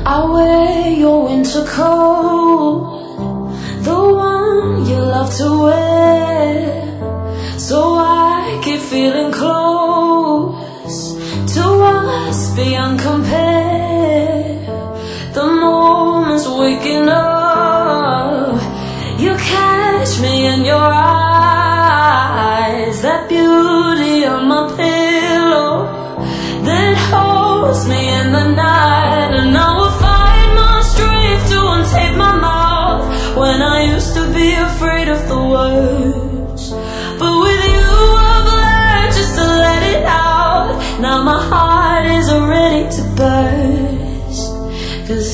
I wear your winter coat, the one you love to wear, so I keep feeling close to us beyond compare. The moments waking up, you catch me in your eyes, that beauty on my pillow that holds me in the night. And I will find my strength to untape my mouth when I used to be afraid of the words. But with you I've learned just to let it out. Now my heart is ready to burst, 'cause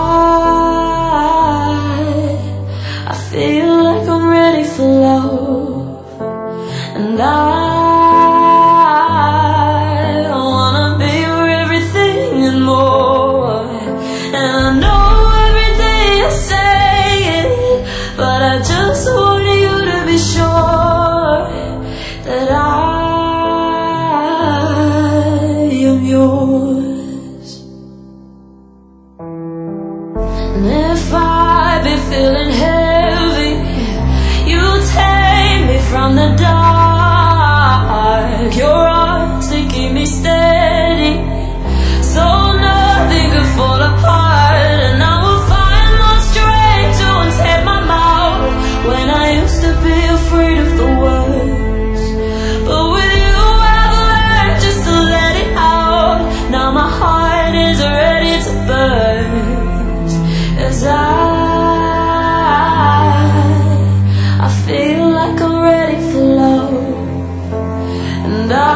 I feel like I'm ready for love. And I wanna be your everything and more. And I know every day I say it, but I just want you to be sure that I am yours. And if I be feeling heavy, you take me from the dark. Your arms, they keep me steady, so nothing could fall apart. And I will find my strength to untape my mouth when I used to be afraid of the words. But with you I've learned just to let it out. Now my heart is ready to burst, as I feel like I'm ready for love. And I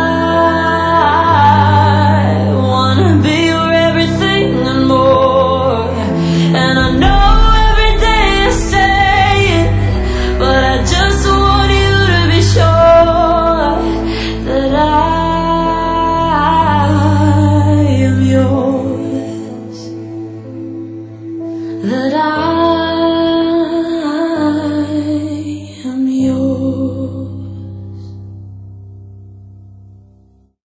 wanna be your everything and more. And I know every day I say it, but I just want you to be sure that I am yours, that I